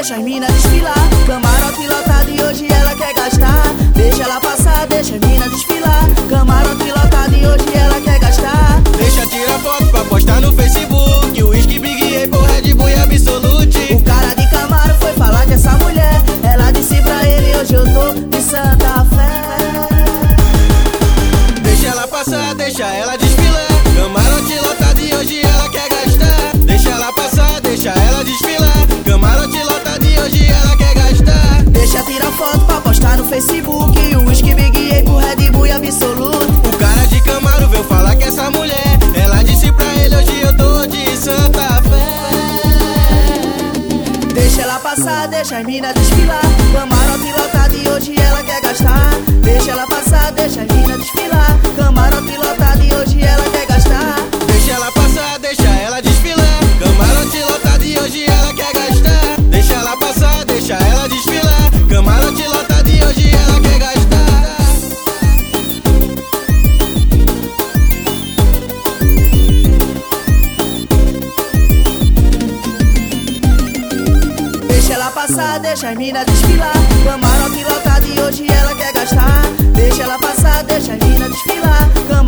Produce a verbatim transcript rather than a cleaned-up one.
deixa as mina desfilar. Camarote lotado e hoje ela quer gastar. Deixa ela passar, deixa as mina desfilar. Camarote lotado e hoje ela quer gastar. Deixa tirar foto pra postar no Facebook. O Whisky, Big Apple, Red Bull e Absolute. O cara de Camaro foi falar de essa mulher. Ela disse pra ele, hoje eu tô de Santa Fé. Deixa ela passar, deixa ela desfilar. Camarote lotado e hoje ela quer gastar. Deixa ela passar, deixa ela desfilar. Camarote lotado e hoje ela quer gastar. Deixa tirar foto pra postar no Facebook. O Whisky, Big Apple, Red Bull e Absolute. O cara de Camaro veio falar que essa mulher. Ela disse pra ele, hoje eu tô de Santa Fé. Deixa ela passar, deixa as mina desfilar. Camarote lotado e hoje ela quer gastar. Deixa ela passar, deixa as mina desfilar. Camarote lotado e hoje ela quer gastar. Deixa ela passar, deixa ela desfilar. Camarote lotado e hoje ela quer gastar. Deixa ela passar, deixa ela desfilar. Camarote lotado e hoje ela quer gastar. Deixa ela passar, deixa as mina desfilar. Camarote lotado e hoje ela quer gastar. Deixa ela passar, deixa as mina desfilar.